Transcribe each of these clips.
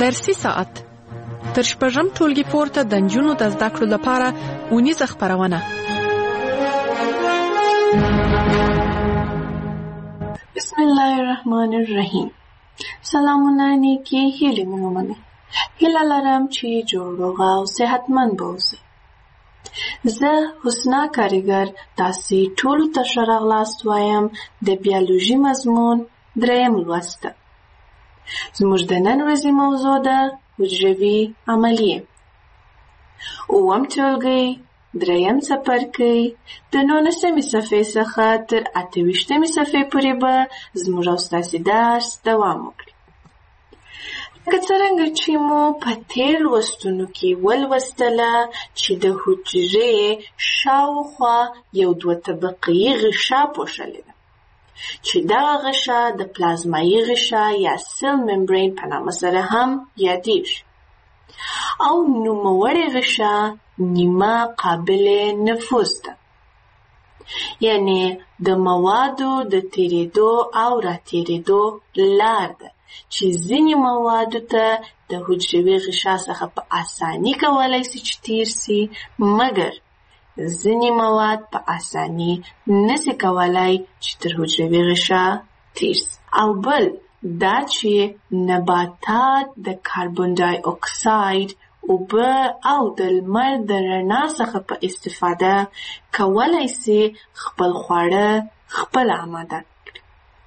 درسي ساعت تر شپږم ټولګي پورته د نجونو د زده کړو لپاره اونیزه خپرونه. بسم الله الرحمن الرحیم. سلامونه نیکی هیلې مو منه. هیله لرم چې جوړ روغ او صحتمند به اوسئ. زه حسنا کاریګر تاسې ټولو ته ښه راغلاست وایم د بیولوژي مضمون 3 لوست. زموږ د نن ورځې موضوع ده حجروي عملیې. 9 ټولګی 3 څپرکی د 19مې صفحې څخه تر 28مې صفحې پورې به زموږ او ستاسې درس دوام وکړي. لکه څرنګه چې مو په تېر لوستونو کې ولوستله چې د حجرې شاوخوا یو 2 طبقې غشا پوښلې ده چې دغه غشا د پلازمایي غشا یا سیل ممبرین په نامه سره هم یادېږي او نوموړې غشا نیمه قابل نفوذ ده، یعنی د موادو د تیرېدو او راتېرېدو لار ده چې ځینې موادو ته د حجروي غشا څخه په اساني کولی سي چې تیر سي، مګر ځینې مواد په اساني نسي کولی چې تر حجروي غشا تیر سي. او بل دا چې نباتات د کاربن ډای اکساید، اوبه او د لمر د رڼا څخه په استفاده کولی سي خپل خواړه خپله آماده کړي.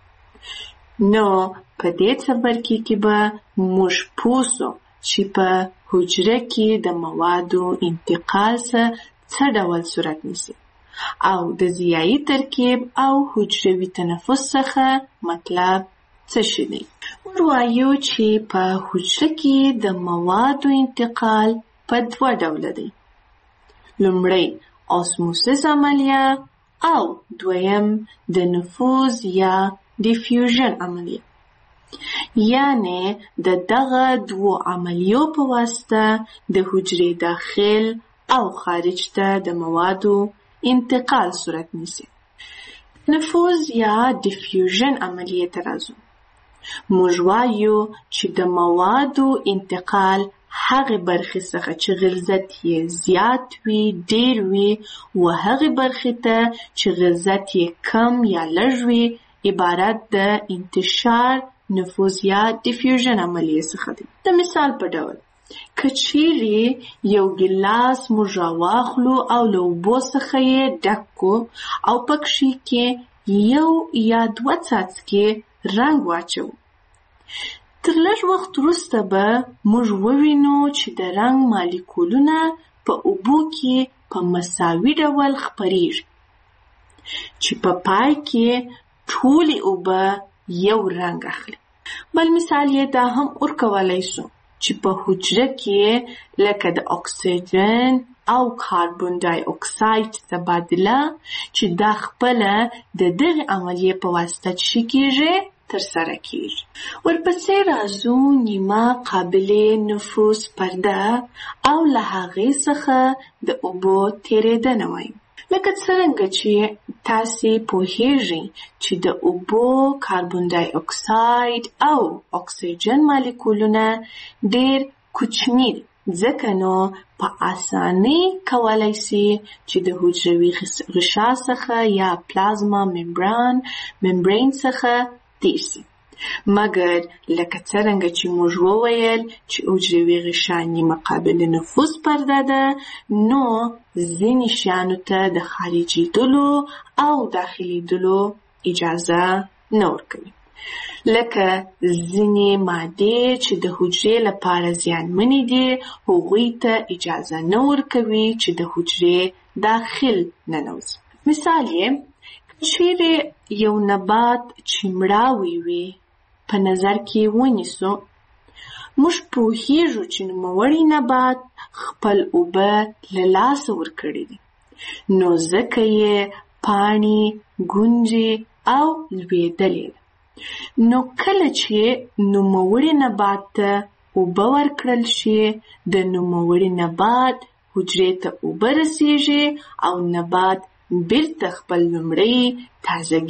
نو په دې څپرکي کې به موږ پوه سو چې په حجره کې د موادو انتقال څه ډول صورت نیسي او د ضیایي ترکیب او حجروي تنفس څخه مطلب څه شی دی. موږ وایو چې په حجره کې د موادو انتقال په 2 ډوله دی. لومړی اسموسیس عملیه او دویم د نفوذ یا ډیفیوژن عملیه. یعنی د دغه 2 عملیو په واسطه د حجرې داخل او خارج ته د موادو انتقال صورت نیسي. نفوذ یا ډیفیوژن عملیه ته راځو. موږ وایو چې د موادو انتقال هغه برخې څخه چې غلظت یې زیات وي، ډیر وي، و هغه برخې ته چې غلظت یې کم یا لږ وي عبارت د انتشار، نفوذ یا ډیفیوژن عملیه څخه دی. د مثال په ډول که چیرې یو ګیلاس موږ راواخلو او له اوبو څخه یې ډک کړو او پکښې کې 1 یا 2 څاڅکي رنګ واچو، تر لږ وخت وروسته به موږ ووینو چې د رنګ مالیکولونه په اوبو کې په مساوي ډول خپریږي چې په پای کې ټولې اوبه یو رنګ اخلي. بل مثال یې دا هم ورکولی شو چې په حجره کې لکه د اکسیجن او کاربن ډای اکساید تبادله چې دا خپله د دغې عملیې په واسطه چې کېږي ترسره کېږي. ورپسې راځو نیمه قابل نفوذ پرده او له هغې څخه د اوبو تېرېدنه وایو. لکه څرنګه چې تاسې پوهیږئ چې د اوبو کاربن ډای اکساید او اکسیجن مالیکولونه ډېر کوچني دي، ځکه نو په اسانۍ کولی سي چې د حجروي غشا څخه یا پلازما ممبرین څخه تیر سي. مګر لکه څرنګه چې موږ وویل چې حجروي غشا نیمه قابل نفوذ پرده ده، نو ځینې شیانو ته د خارجېدلو او داخلېدلو اجازه نه ورکوي. لکه ځینې مادې چې د حجرې لپاره زیانمنې دي، هغوی ته اجازه نه ورکوي چې د حجرې داخل ننوځي. مثال یې چیرې یو نبات چې مړاوی وي په نظر کې ونیسو، موږ پوهیږو چې نوموړی نبات خپل اوبه له لاسه ورکړي دي، نو ځکه یې پاڼې، ګونجې او لوېدلې ده. نو کله چې نوموړي نبات ته اوبه ورکړل شي، د نوموړي نبات حجرې ته اوبه رسیږي او نبات بیرته خپل لومړی تازګي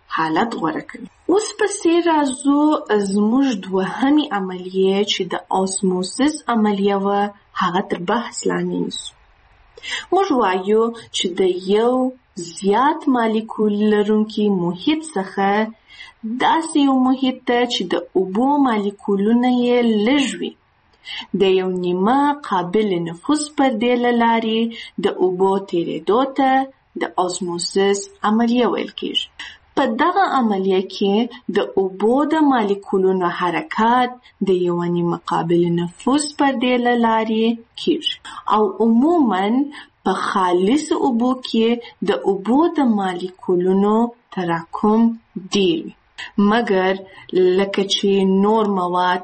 حالت غوره کوي. اوس پسې راځو زموږ دوهمې عملیه چې د آسموسیس عملیه وه، هغه تر بحث لاندې نیسو. موږ وایو چې د یو زیات مالیکول لرونکي محیط څخه داسې یو محیط ته چې د اوبو مالیکولونه یې لږ وي، د یو نیمه قابل نفوذ پردې له لارې د اوبو تېرېدو ته د آسموسیس عملیه ویل کېږي. په دغه عملیه کې د اوبو د مالیکولونو حرکت د یو نیمه قابل نفوذ پردې له لارې کېږي او عموماً په خالص اوبو کې د اوبو د مالیکولونو تراکم ډېر وي، مګر لکه چې نور مواد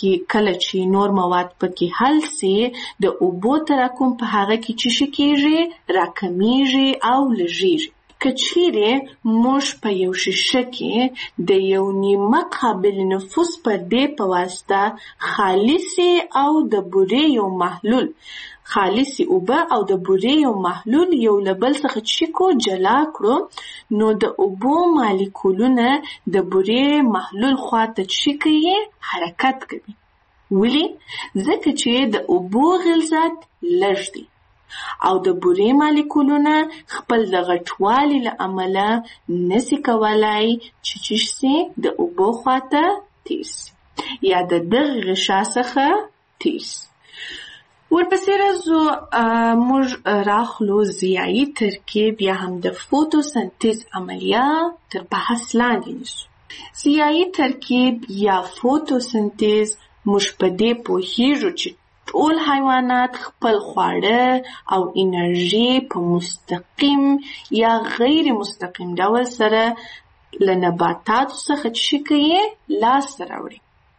پکې حل سي، د اوبو تراکم په هغه کې څه شي کېږي؟ راکمیږي او لږیږي. که چیرې موږ په یو شیشه کې د یو نیمه قابل نفوذ پردې په واسطه خالصې او د بورې یو محلول خالصې اوبه او د بورې یو محلول یو له بل څخه چیکو جلا کړو، نو د اوبو مالیکولونه د بورې محلول خواته چی کوي؟ حرکت کوي. ولې؟ ځکه چې د اوبو غلظت لږ دی او د بورې مالیکولونه خپل د غټوالي له امله نسي کولای چې چی د اوبو خواته تیر سي یا د دغه غشا څخه تیر سي. ورپسې راځو موږ راخلو ضیایي ترکیب یا هم د فوتوسنتیز عملیه تر بحث لاندې نیسو. ضیایي ترکیب یا فوتوسنتیز موږ په دې پوهیږو چې ټول حیوانات خپل خواړه او انرژي په مستقیم یا غیر مستقیم ډول سره له نباتاتو څخه چی کوي؟ لاسته راوړي.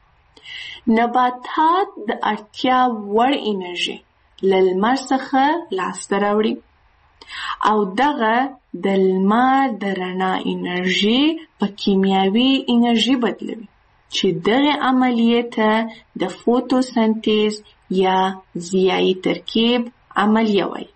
نباتات د اړتیا وړ انرژي له لمر څخه لاسته راوړي او دغه د لمر د رڼا انرژي په کیمیاوي انرژي بدلوي چې دغه عملیه ته د فوتوسنتیز یا ضیایي ترکیب عملیه وایي.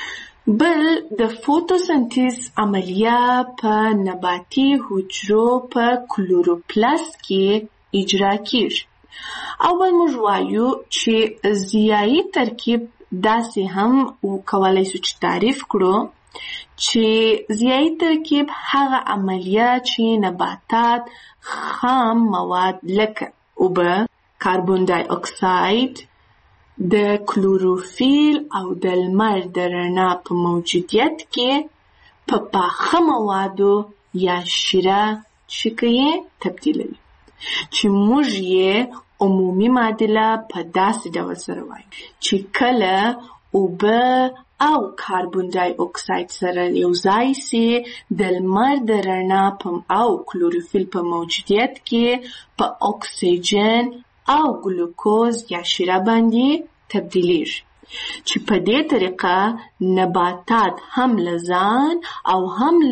بل د فوتوسنتیز عملیه په نباتي حجرو په کلوروپلاست کې اجرا کیږي. او بل موږ وایو چې ضیایي ترکیب داسې هم وکولای شو چې تعریف کړو چې ضیایي ترکیب هغه عملیه چې نباتات خام مواد لکه اوبه، کاربن دای اکساید، د کلوروفیل او د لمر د رڼا په موجودیت کې په پاخه موادو یا شیره شکیه تبدیلوي چې موږ یې عمومي معادله په داسې ډول سره وایو چې کله اوبه او کاربن دای اکساید سره یو ځای سي د لمر د رڼا او کلوروفیل په موجودیت کې په اکسیجن او ګلوکوز یا شیره باندې تبدیلیږي چې په دې طریقه نباتات هم لزان او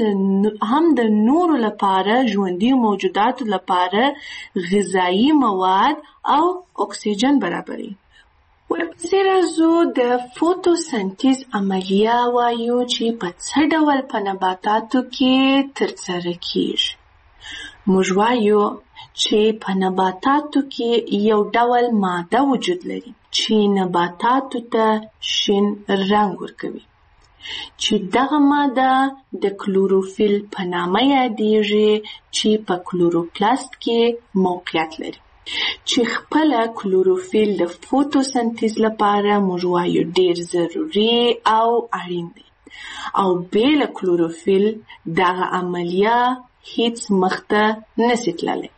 هم د نورو لپاره ژوندي موجوداتو لپاره غذایی مواد او اکسیجن برابري. ورپسې راځو د فوتوسنتیز عملیه وایو چې په څه ډول په نباتاتو کې ترسره کیږي. موږ وایو چې په نباتاتو کې یو ډول ماده وجود لري چې نباتاتو ته شین رنګ ورکوي چې دغه ماده د کلوروفیل په نامه یادیږي چې په کلوروپلاست کې موقعیت لري چې خپل کلوروفیل د فوتوسنتیز لپاره موږ وایو ډیر ضروري او اړین دی او بېله کلوروفیل دغه عملیه هیڅ مخته نشي تللی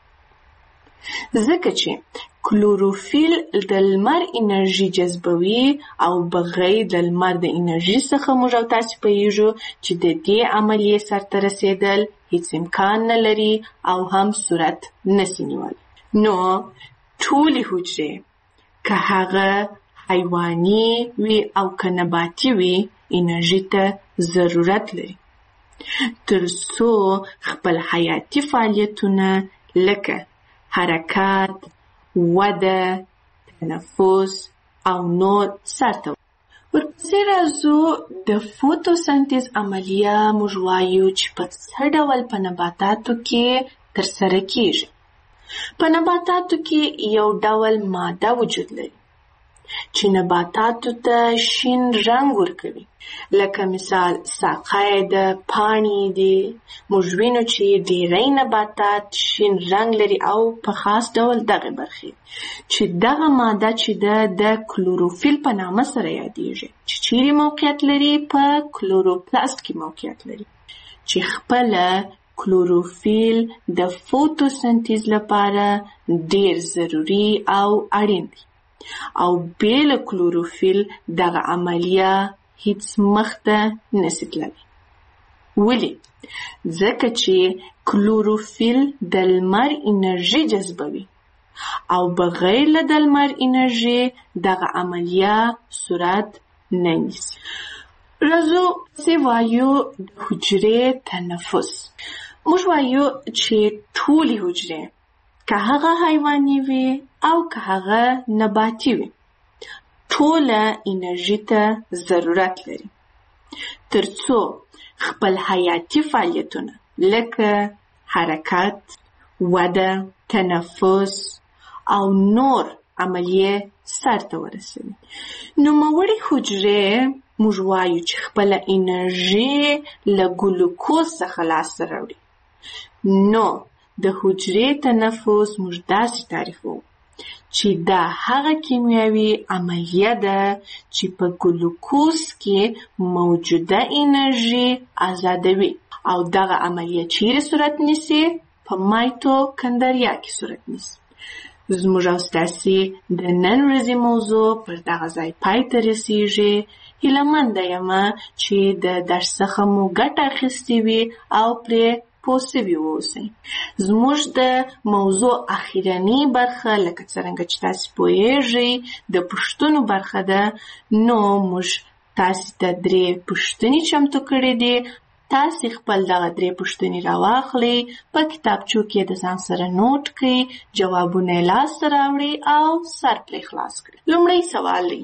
ځکه چې کلوروفیل د لمر انرژي جذبوي او بغیر د لمر د انرژي څخه موږ او تاسو پوهیږو چې د دې عملیې سرته رسیدل هیڅ امکان نه لري او هم صورت نشي نیولی. نو ټولې حجرې که هغه حیواني وي او که نباتي وي انرژي ته ضرورت لري تر څو خپل حیاتي فعالیتونه لکه حرکت، وده، تنفس او نور سرته ورپسې راځو د فوتوسنتیز عملیه موږ وایو چې په څه ډول په نباتاتو کې ترسره کیږي. په نباتاتو کې یو ډول ماده وجود لري چې نباتاتو ته شین رنګ ورکوي. لکه مثال ساقه د پاڼې دی. موږ وینو چې ډیری نباتات شین رنګ لري او په خاص ډول دغه برخې چې دغه ماده چې د کلوروفیل په نامه سره یادیږي چې چیرې موقعیت لري په کلوروپلاست کې موقعیت لري چې خپل کلوروفیل د فوتوسنتیز لپاره ډیر ضروری او اړین دی او بیل کلوروفیل دغه عملیه هیڅ مخته نشي تللی. ولی؟ ځکه چې کلوروفیل د لمر انرژي جذبوي او بغیر له د لمر انرژي دغه عملیه صورت نه نیسي. راځو چې وایو د حجرې تنفس. موږ وایو چې ټولې حجرې که هغه حیواني وي او که هغه نباتي وي ټوله انرژي ته ضرورت لري ترڅو خپل حیاتي فعالیتونه لکه حرکت، وده، تنفس او نور عملیه سرته ورسوي. نوموړې حجرې موږ وایو چې خپل انرژي له ګلوکوز څخه لاسته راوړي. نو د حجرې تنفس موږ داسې تعریفوو چې دا هغه کیمیاوي عملیه ده چې په ګلوکوز کې موجوده انرژي آزادوي او دغه عملیه چیرې صورت نیسي؟ په مایتوکندریا کې صورت نیسي. زموږ او ستاسې د نن ورځې موضوع پر دغه ځای پای ته رسیږي. هیلهمنده یمه چې د درس څخه مو ګټه اخیستې وي او پرې پوه سوي واوسئ. زموږ د موضوع اخیرنۍ برخه لکه څرنګه چې تاسې پوهیږئ د پوښتنو برخه ده. نو موږ تاسې ته 3 پوښتنې چمتو کړې دي. تاسې خپل دغه 3 پوښتنې راواخلئ، په کتابچو کې د ځان سره نوٹ کړئ، جوابونه یې لاسته راوړئ او سر پرې خلاص کړئ. لومړی سوال دی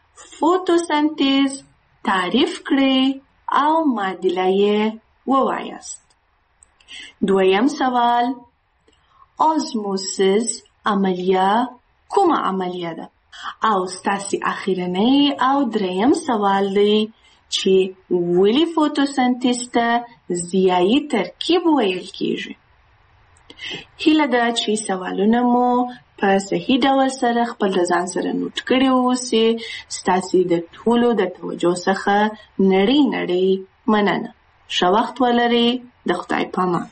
فوتوسنتیز تعریف کړئ او معادله یې ووایاست. دویم سوال آزموسیس عملیه کومه عملیه ده؟ او ستاسې اخیرنۍ او دریم سوال دی چې ولې فوتوسنتیز ته ضیایي ترکیب ویل کیږي. هیله ده چې سوالونه مو په صحیح ډول سره خپل ځان سره نوٹ کړي اوسئ. ستاسې د ټولو د توجه څخه نړۍ مننه. ښه وخت ولرئ. د خدای پامان.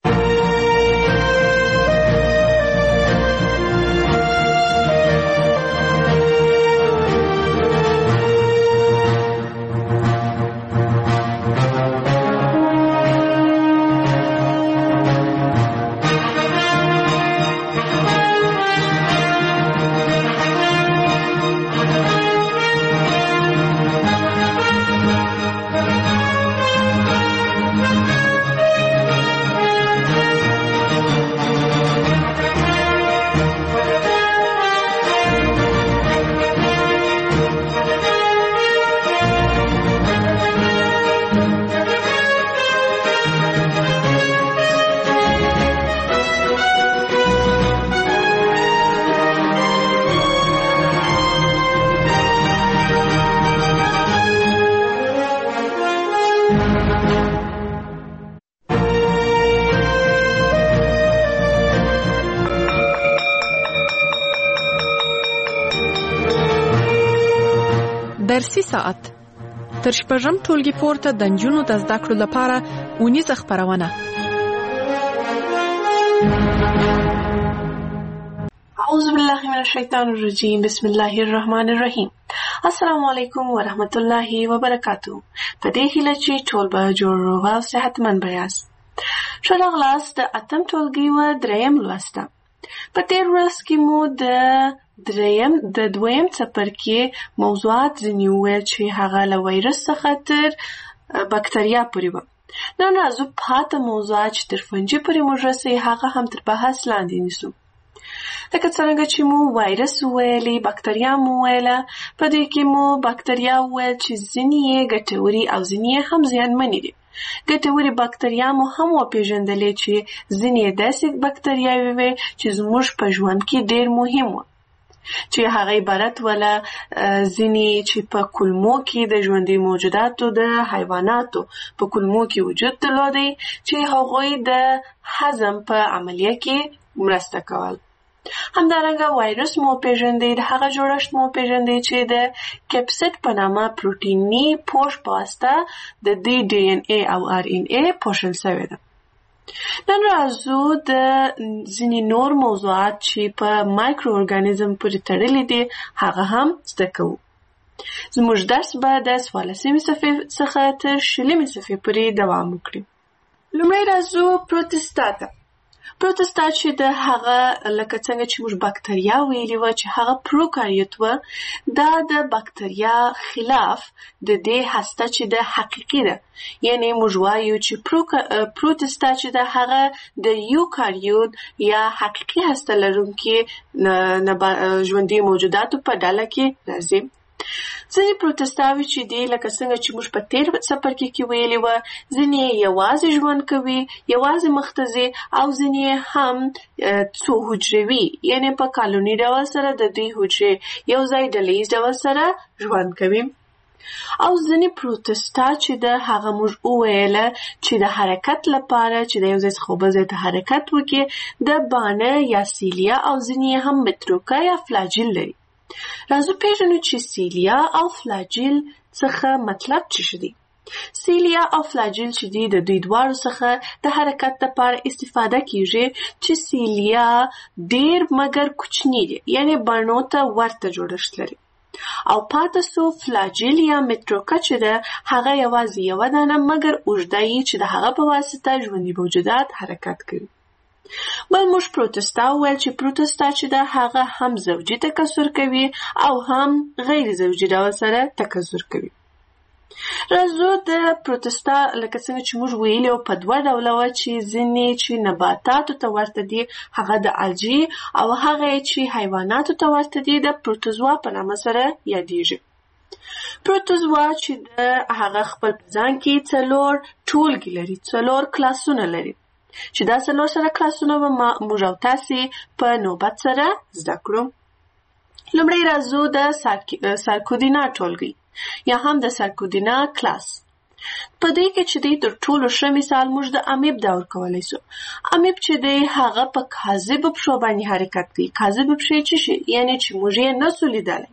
درسي ساعت تر شپږم ټولګي پورته د نجونو د زده کړو لپاره اونیزه خپرونه. اعوذ بالله من الشیطان الرجیم. بسم الله الرحمن الرحیم. السلام علیکم ورحمت الله وبرکاتہ. په دې هیله چې ټول به جوړ روغ او صحتمند به یاست. ښه راغلاست د 8م ټولګي و 3م لوسته. په تیر ورځ کې مو د دویم څپرکي موضوعات ځینې وویل چې هغه له وایرس څخه تر بکتریا پورې وه. نن راځو پاته موضوعات چې تر فنجي پورې موږ رسوي هغه هم تر بحث لاندې نیسو. لکه څرنګه چې مو وایرس وویلې، بکتریا مو وویله، په دې کې مو بکتریا وویل چې ځینې یې ګټورې او ځینې یې هم زیانمنې دي. ګټورې بکتریا مو هم وپېژندلې چې ځینې یې داسې بکتریاوې وې چې زموږ په ژوند کې ډېر مهم وو، چې هغه عبارت ولا ځینې چې په کولمو کې د ژوندي موجوداتو د حیواناتو په کولمو کې وجود درلودی، چې هغوی د هضم په عملیه کې مرسته کول. همدارنګه وایرس مو پیژندې، د هغه جوړښت مو پیژندې چې د کیپسیډ په نامه پروتیني پوښ په واسطه د دې ډي ان اے او ار ان اے پوښل شوی ده. نن راځو د ځینې نور موضوعات چې په مایکرو ارګانیزم پورې تړلي دي هغه هم زده کوو. زموږ درس به د 14مې صفحې څخه تر 20مې صفحې پورې دوام وکړي. لومړی راځو پروتستا ته. پروتستا چې د هغه لکه څنګه چې موږ بکتریا ویلي وه چې هغه پروکاریوت وه، دا د بکتریا خلاف د دې هسته چې د حقیقي ده، یعنی موږ وایو چې پروتستا چې د هغه د یوکاریوت یا حقیقي هسته لرونکي ژوندي موجوداتو په ډله کې راځي. ځینې پروتستاوي چې دي لکه څنګه چې موږ په تیر څپرکي کې ویلي وه، ځینې یوازې ژوند کوي، یوازې مخ ته ځي، او ځینې هم څو حجروي، یعنی په کالوني ډول سره د دوی حجرې یو ځای ډلیز ډول سره ژوند کوي. او ځینې پروتستا چې د هغه موږ وویله چې د حرکت لپاره چې د یو ځای څخه بل ځای ته حرکت وکړي د بانه یا سیلیا، او ځینې هم متروکه یا فلاجیل لري. راځو پیژنو چې سیلیا او فلاجیل څخه مطلب څه دي. سیلیا او فلاجیل چې دي د دوی دواړو څخه د حرکت لپاره استفاده کیږي، چې سیلیا ډیر مګر کوچنی دي، یعنی بڼو ته ورته جوړښت لري، او پاتې سو فلاجیل یا متروکه چې ده هغه یوازې یوه دانه مګر اوږده یي چې د هغه په واسطه ژوندي موجودات حرکت کوي. بل موږ پروتستا وویل چې پروتستا چې ده هغه هم زوجي تکثر کوي او هم غیر زوجي ډول سره تکثر کوي. راځو د پروتستا لکه څنګه چې موږ ویلي په دوه ډوله وه، چې ځینې چې نباتاتو ته ورته دي هغه د الجی، او هغه چې حیواناتو ته ورته دي د پروتوزوا په نامه سره یادیږي. پروتوزوا چې د هغه خپل په ځان کې 4 ټولګي لري، 4 کلاسونه لري، چې دا 4 سره کلاسونه به موږ او تاسې په نوبت سره زده کړو. لومړی راځو د سارکودینا ټولګي یا هم د سارکودینا کلاس. په دې کې چې دی تر ټولو ښه مثال موږ د امیب دا ورکولی سو. امیب چې دی هغه په کاذبو پښو باندې حرکت کوي. کاذبو پښې څه شي؟ یعنی چې موږ یې نسو لیدلی،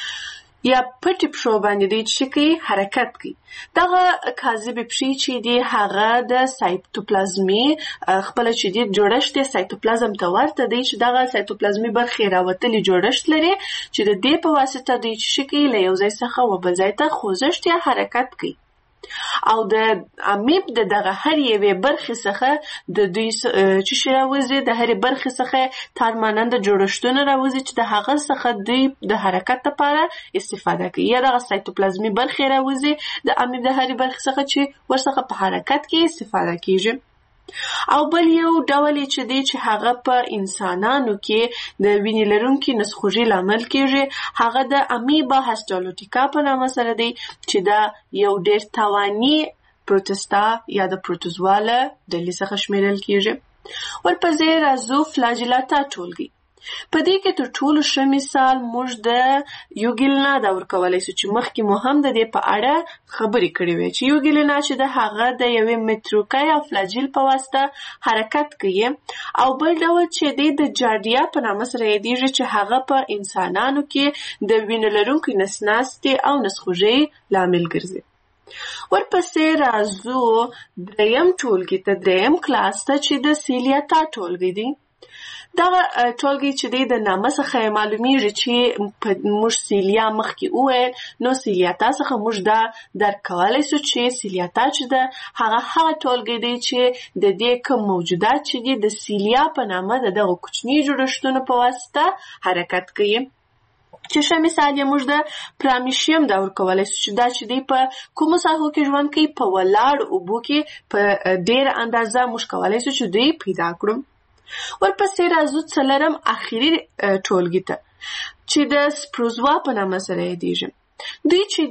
یا پټې پښو باندې دی چې کوي حرکت کوي. دغه کاذبې پښې چې دی هغه د سایتوپلازمي خپل چې دی جوړښت دی سایتوپلازم ته ورته دی، چې دغه سایتوپلازمي برخې راوتلي جوړښت لري چې د دې په واسطه دی چې کوي له یو ځای څخه و بل ځای ته خوځښت یا حرکت کوي. او د امیب د دغه هر یوې برخې څخه د دوی چې شي راوځي، د هرې برخې څخه تارماننده جوړښتونه راوځي چې د هغه څخه دوی د حرکت لپاره استفاده کوي، یا دغه سایتوپلازمي برخې راوځي د امیب د هرې برخې څخه چې ورڅخه په حرکت کې استفاده کیږي. او بل یو ډول چې دی چې هغه په انسانانو کې د وینې لرونکي نسخوږي لامل کیږي، هغه د امیبا هسټالوټیکا په نامه سره دی، چې دا یو ډیر تاواني پروتستا یا د پروتوزوا له ډلې څخه شمیرل کیږي. ورپسې راځو فلاجیلاتا ټولګي. په دې کې تر ټولو ښه مثال موږ د یوګیلنا دا ورکولی سو، چې مخکې مو هم د دې په اړه خبرې کړې وې چې یوګیلنا چې د هغه د یوې متروکه یا فلاجیل په واسطه حرکت کوي. او بل ډول چې دی د جاردیا په نامه سره یادیږي، چې هغه په انسانانو کې د وینې لرونکي نسناستې او نسخوږۍ لامل ګرځي. ورپسې راځو دریم ټولګي ته، دریم کلاس ته، چې د سیلیاتا ټولګي دی. دغه ټولګي چې دی د نامه څخه معلومیږي چې موږ سیلیا مخکې وویل، نو سیلیاتا څخه موږ دا درک کولی سو چې سیلیاتا چې ده هغه ټولګي دی چې د دې کوم موجودات چې دي د سیلیا په نامه د دغه کوچني جوړښتونو په واسطه حرکت کوي. چې ښه مثال یې موږ د پرامیشیم دا ورکولی سو، چې دا چې دی په کومو ساحو کې ژوند کوي؟ په ولاړ اوبو کې په ډېره اندازه موږ کولی سو چې دوی پیدا کړو. ورپسې راځو څلورم اخیری ټولګي ته چې د سپروزوا په نامه سره یادیږي. دوی چې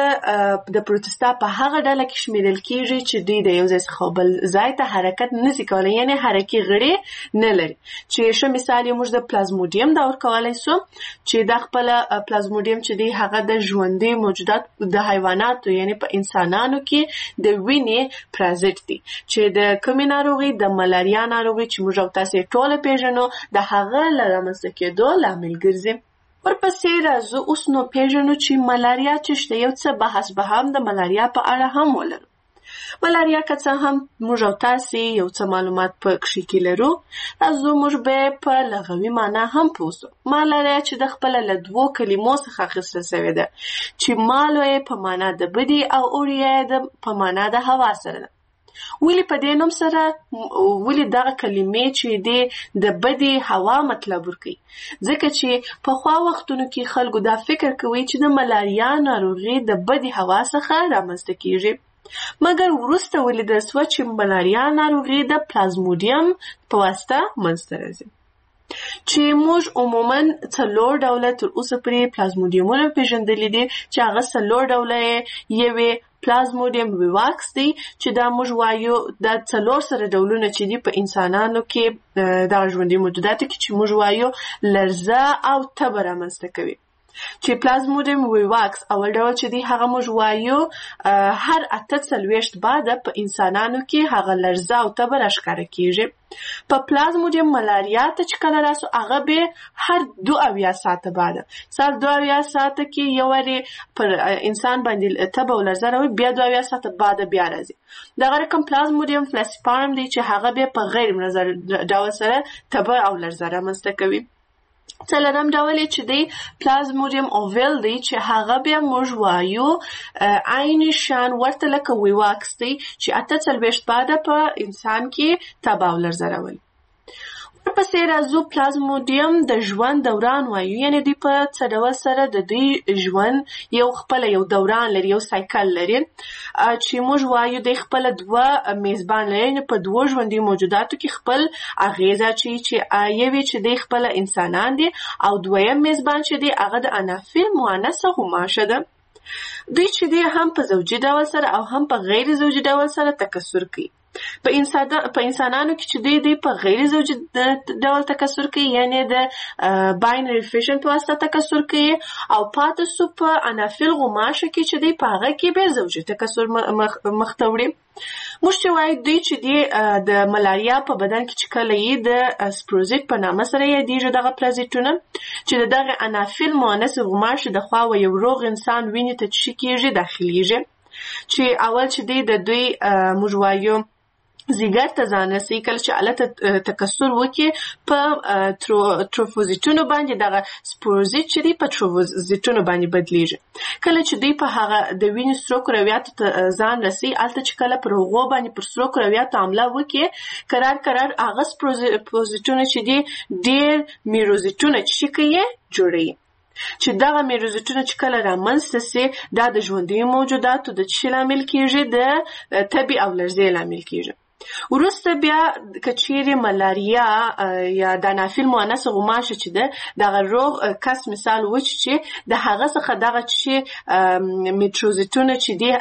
د پروتستا په هغه ډله کې شمیرل کیږي چې دوی د یو ځای څخه بل ځای ته حرکت نشي کولی، یعنی حرکي غړي نه لري. چې ښه مثال یې موږ د پلازموډیم دور کولی سو چې دا خپل پلازموډیم چې دی هغه د ژوندي موجودات د حیواناتو یعنی په انسانانو کې د وینې پرازیت دی چې د کومې ناروغي د ملاریا ناروغي چې موږ او تاسو ټول پیژنو د هغه لامل کېدو لامل ګرځي. ورپسې راځو اوس نو پیژنو چې ملاریا چې شته، یو څه بحث به هم د ملاریا په اړه هم ولرو. ملاریا که څه هم موږ او تاسو یو څه معلومات په کښې کې لرو، راځو موږ به په لغوي معنا هم پوه سو. ملاریا چې د خپل له دوو کلمو څخه اخیستل شوې ده چې مالو یې په معنا د بدی او اوریا یې په معنا د هوا سره ده. ولی په دې نوم سره ولی دغه کلمې چې د بدی هوا مطلب ورکوي، ځکه چې په خوا وختونو کې خلکو دا فکر کوي چې د ملاریا ناروغي د بدی هوا څخه رامنځته کیږي، مګر وروسته ولیدل سوه چې ملاریا ناروغي د پلازموډیم په واسطه منځته راځي. چې موږ عموما 4 ډوله تر اوسه پورې پلازموډیمونه پیژندلي دي چې هغه 4 ډوله یوې پلازموډیم ویواکس دی چې دا موږ وایو دا 4 سره ډولونه چې دي په انسانانو کې د ژوندي موجوداتو کې چې موږ وایو لرزه او تبه رامنځته کوي. چې پلازموډیم ویواکس اول ډول چې دی هغه موږ وایو هر 48 بعده په انسانانو کې هغه لرزه او تبه راښکاره کیږي. په پلازموډیم ملاریا ته چې کله راسو هغه به هر 2 ساعته بعده سال 2 ساعته کې یو وری پر انسان باندې تبه او لرزه راوي، بیا 2 ساعته بعده بیا راځي. دغه رقم پلازموډیم فلاسپارم دی چې هغه به په غیر منظر ډول سره تبه او لرزه رامنځته کوي. څلورم ډول چې دی پلازموډیم اوویل دی چې هغه بیا موږ وایو عین شان ورته لکه ویواکس دی چې 48 بعده په انسان کې تبه او لرزه راولي. ورپسې راځو پلازموډیم د ژوند دوران وایو، یعنی دوی په څه ډول سره د دوی ژوند یو خپل یو دوران لري، یو سایکل لري چې موږ وایو د خپل 2 میزبان لري په 2 ژوندي موجوداتو کې خپل اغیزه چې یوې چې د خپل انسانان دي او دویم میزبان چې دی هغه د انافیل مؤنثه غوماشه ده. دوی چې دی هم په زوجي ډول سره او هم په غیر زوجي ډول سره تکثر کوي. په انسانانو کې چې دوی په غیر زوجي ډول تکثر کوي، یعنی د باینری فیشن په واسطه تکثر کوي، او پاتې سو په انافیل غوماشه کې چې دوی په هغه کې به زوجي تکثر مخته وړي. موږ چې وایو دوی چې دی د ملاریا په بدن کې چې کله یې د سپروزیت په نامه سره یادیږي دغه پلازیتونه چې دغه انافیل مؤنث غوماشه د خوا یو روغ انسان وینې ته چې کېږي داخليږي، چې اول چې دی د دوی موږ وایو زیګر ته ځان رسي، کله چې الته تکثر وکړي په تروفوزیتونو باندې دغه سپوروزیت چې دی په تروفوزیتونو باندې بدلیږي. کله چې دوی په هغه د وینې سرو کرویاتو ته ځان رسي، الته چې کله پر هغو باندې پر سرو کرویاتو حمله وکړي قرار هغه سپوروزیتونه چې دی ډېر میروزیتونه چې کوي جوړوي، چې دغه میروزیتونه چې کله رامنځته سي دا د ژوندي موجوداتو د څه لامل کیږي، د تبې او لرزې لامل کیږي. وروسته بیا کچېرې ملاریا یا د انافیل مؤنث غوماشه چې ده دغه روغ کس مثال وچ چې د هغه څخه دغه چې میروزیتونه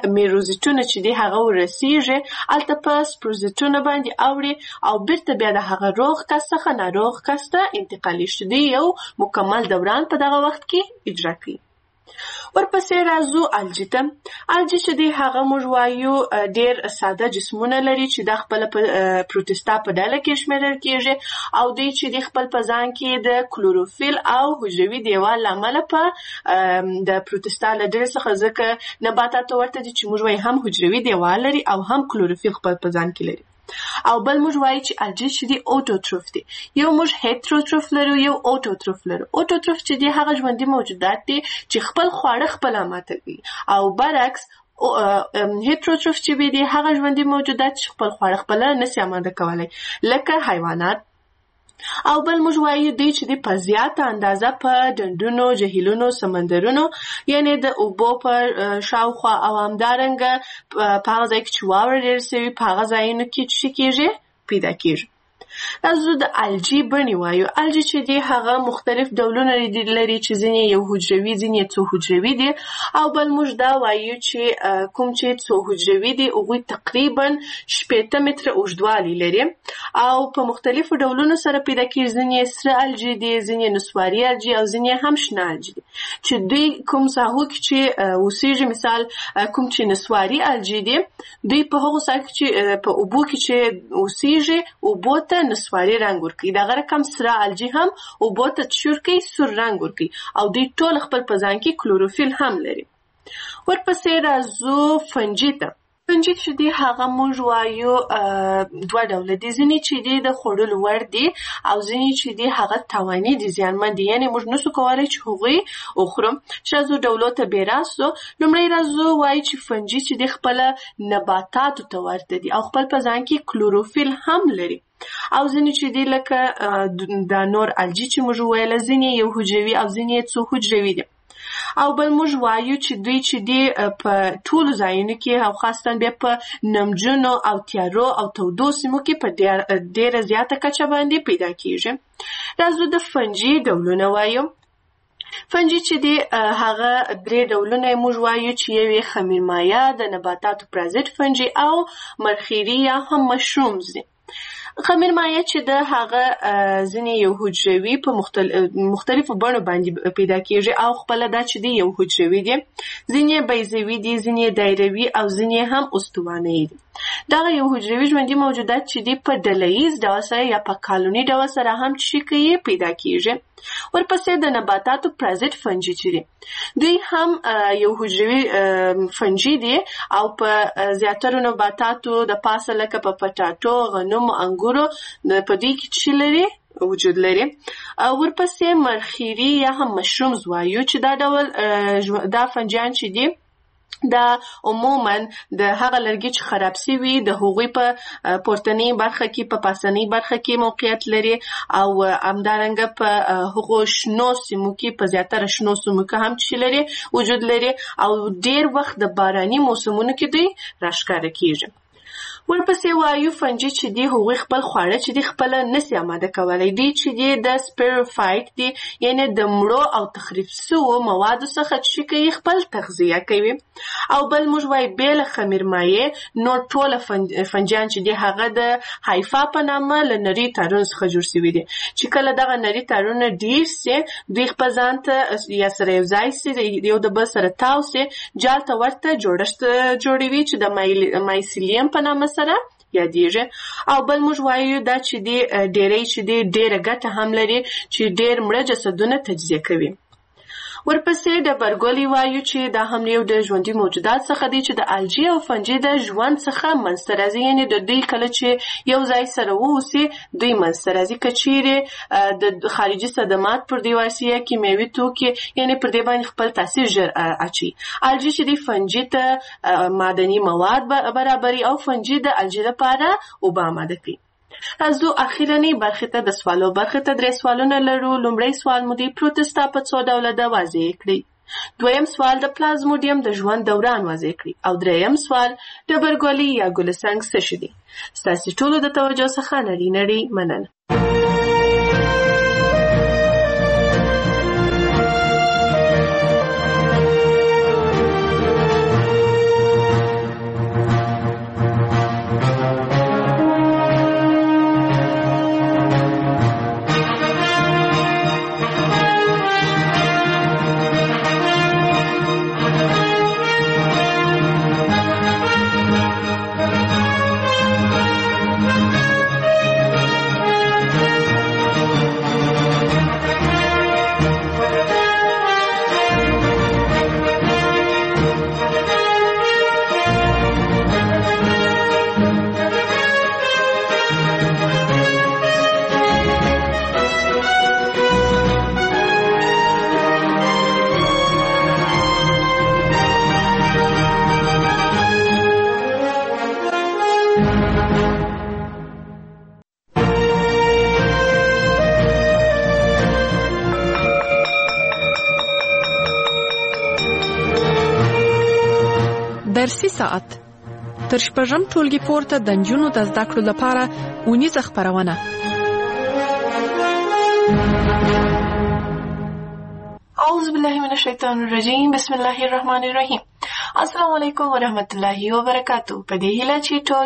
چې دی هغه ورسیږي الته په سپروزیتونه باندې اوړي او بیرته بیا د هغه روغ کس څخه ناروغ کس ته انتقالي شي، دی یو مکمل دوران په دغه وخت کې اجرا کوي. ورپسې راځو الجی ته. الجی چې دی هغه موږ وایو ډېر ساده جسمونه لري چې د خپل پروتستا په ډله کې شمیرل کېږي او دوی چې د خپل په ځان کې د کلوروفیل او حجروي دیوال له امله په د پروتستا له ډلې څخه ځکه نباتاتو ورته دي چې موږ وایو هم حجروي دیوال لري او هم کلوروفیل خپل په ځان کې لري. او بل موږ وایو چې الجی چې دی اوټوټروف دی. یو موږ هیټروټروف لرو، یو اوټوټروف لرو. اوټوټروف چې دی هغه ژوندي موجودات دي چې خپل خواړه خپله ماتوي، او برعکس هیټروټروف چې دی هغه ژوندي موجودات چې خپل خواړه خپله نسي اماده کولی لکه حیوانات. او بل موږ وایو دی چې دی په زیاته اندازه په ډنډونو، جهیلونو، سمندرونو یعنی د اوبو په شاوخوا او همدارنګه په هغه ځای کې چې واوره ډېره سوي په هغه ځایونو کې چې کېږي پیدا کېږي. راځو د الجی بڼې وایو. الجی چې دی هغه مختلف ډولونه لري چې ځینې یو حجروي ځینې څو حجروي دي او بل موږ دا وایو چې کوم چې څو حجروي دي هغوی تقریبا 80 متره اوږدوالی لري او په مختلفو ډولونو سره پیدا کېږي. ځینې سره الجی دي، ځینې نسواري الجی او ځینې هم شنه الجی دي چې دوی کوم ساحو کې چې اوسېږي. مثال کوم چې نسواري الجی دي دوی په هغو ساحو کې چې په اوبو کې چې اوسېږي اوبو ته نسواري رنګ ورکوي. دغه رقم سره الجی هم اوبو ته چورکوي سور رنګ ورکوي او دوی ټول خپل په ځان کې کلوروفیل هم لري. ورپسې راځو فنجي ته. فنجي چې دی هغه موږ وایو دوه ډوله دي. ځینې چې دی د خوړلو وړ دي او ځینې چې دی هغه تاواني دي، زیانمن دي، یعنې موږ نسو کولی چې هغوی وخورو. چې راځو ډولو ته بې راستو. لومړی راځو وایي چې فنجي چې دی خپله نباتاتو ته ورته دي او خپل په ځان کې کلوروفیل هم لري. او ځینې چې دی لکه دا نور الجی چې موږ وویله ځینې یو حجروي او ځینې څو حجروي دي. او بل موږ وایو چې دوی چې دی په ټولو ځایونو کې او خاصتاً بیا په نمجنو او تیارو او تودو سیمو کې په ډېره زیاته کچه باندې پیدا کېږي. راځو د فنجي ډولونه وایو. فنجي چې دی هغه 3 ډولونه موږ وایو چې یو یې خمیرمایه، د نباتاتو پرازیت فنجي او مرخیري یا هم مشرومز دي. خمیرمایه چې د هغه ځینې یو حجروي په مختلفو بڼو باندې پیدا کېږي او خپله دا چې دی یو حجروي دي، ځینې بیضوي دي، ځینې دایروي او ځینې هم استوانه‌یي دي. دغه یو حجروي ژوندي موجودات چې دی په ډلهییز ډول سره یا په کالوني ډول سره هم چې کوي پیدا کېږي. ورپسې د نباتاتو پرازیت فنجي چې دي دوی هم یو حجروي فنجي دي او په زیاترو نباتاتو د پاسه لکه په پټاټو، غنمو، انګورو په دوی کې چې لري وجود لري. ورپسې مرخیري یا هم مشرومز وایو چې دا ډول دا فنجیان چې دي دا عموماً د هغه لرګي چې خراب شوي د هغوی په پورتنۍ برخه کې په پاسنۍ برخه کې موقعیت لري او همدارنګه په هغو شنو سیمو کې په زیاتره شنو سیمو کې هم چې لري وجود لري او ډېر وخت د باراني موسمونو کې دوی راښکاره کېږي. ورپسې وایو فنجي چې دی هغوی خپل خواړه چې دی خپله نسي آماده کولی. دوی چې دی د سپیروفایټ دی، یعنې د مړو او تخریب شوو موادو څخه چې کوي خپل تغذیه کوي. او بل موږ وایو بې له خمیرمایې نور ټوله فنجیان چې دی هغه د هایفا په نامه له نري تارونو څخه جوړ شوي دي چې کله دغه نري تارونه ډېر سي دوی خپل ځان ته یا سره یو ځای سي یو د بل سره تاو سي جال ته ورته جوړښت جوړوي چې د مایسیلیم په نامه سره یادېږي. او بل موږ وایو دا چې دی ډېری چې دی ډېره ګټه هم لري چې ډېر مړه جسدونه تجزیه کوي. ورپسې ډبرګولي وایو چې دا هم یو د ژوندي موجودات څخه دی چې د الجی او فنجي د ژوند څخه منځته راځي، یعنې د دوی کله چې یو ځای سره واوسي دوی منځته راځي. که چیرې د خارجي صدمات پر دې واسطه کیمیاوي توکي یعنې پر دې باندې خپل تاثیر ژر اچوي. الجی چې دی فنجي ته معدني مواد برابري او فنجي د الجی لپاره اوبه آماده کوي. راځو اخیرنۍ برخې ته د سوالو برخې ته 3 سوالونه لرو. لومړی سوال مو دی پروتستا په څو ډوله ده واضح کړئ. دویم سوال د پلازموډیم د ژوند دوران واضح کړئ او دریم سوال ډبرګولي یا ګلسنګ څه شي دي. ستاسو ټولو د توجه څخه نړۍ مننه. درسي ساعت تر شپږم ټولګي پورته د نجونو د زده کړو لپاره اونیزه خپرونه اعوذ باللہ من الشیطان الرجیم بسم الله الرحمن الرحیم. السلام علیکم ورحمۃ اللہ وبرکاتہ. په دې هیله چې ټول